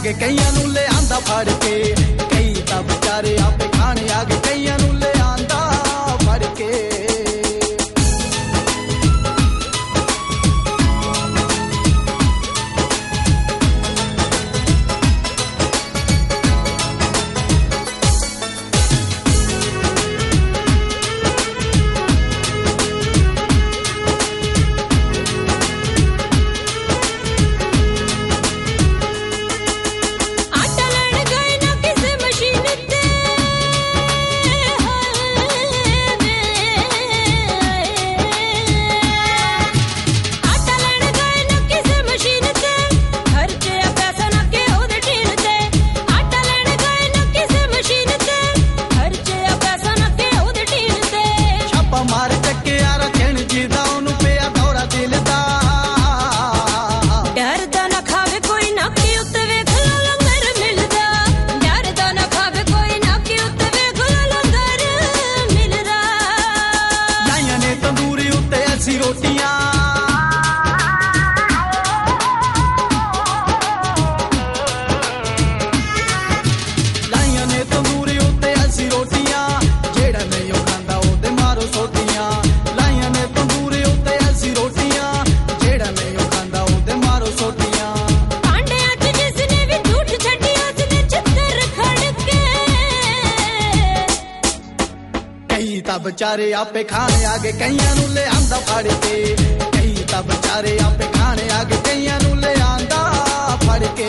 गए कईयां नूं ले आंदा फड़ के, कई तां बेचारे आपे खाने आ गए कईयां नूं ले आंदा फड़ के। बेचारे आपे खाने आ गए कईयां नूं ले आंदा फड़ के, कई तां बेचारे आपे खाने आ गए कईयां नूं ले आंदा फड़ के।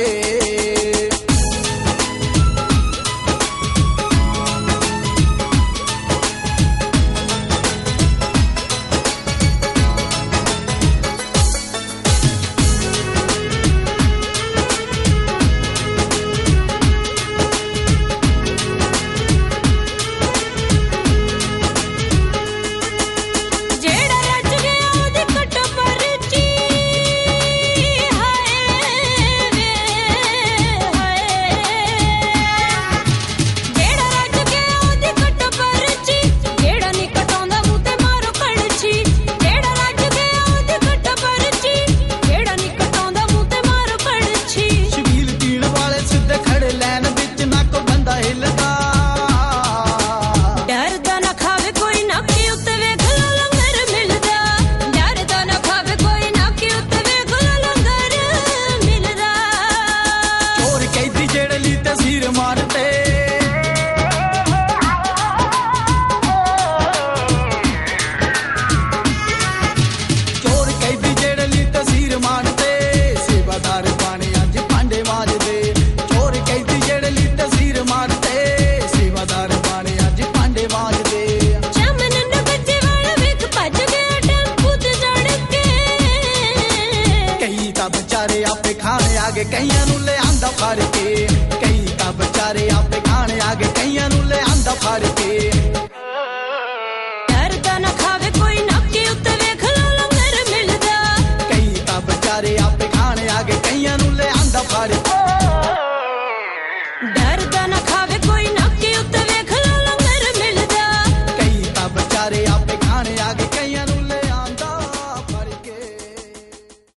बेचारे आपे खाने आ गए कईयां नूं ले आंदा फड़ के, कई तां बेचारे आपे खाने आ गए कईयां नूं ले आंदा फड़ के। डरदा ना खावे कोई नाके उत्ते वेख लो लंगर मिलदा, कई तां बेचारे आपे खाने आ गए कईयां नूं ले आंदा फड़ के। डरदा ना खावे कोई नाके उत्ते वेख लो लंगर मिलदा, कई तां बेचारे आपे खाने आ गए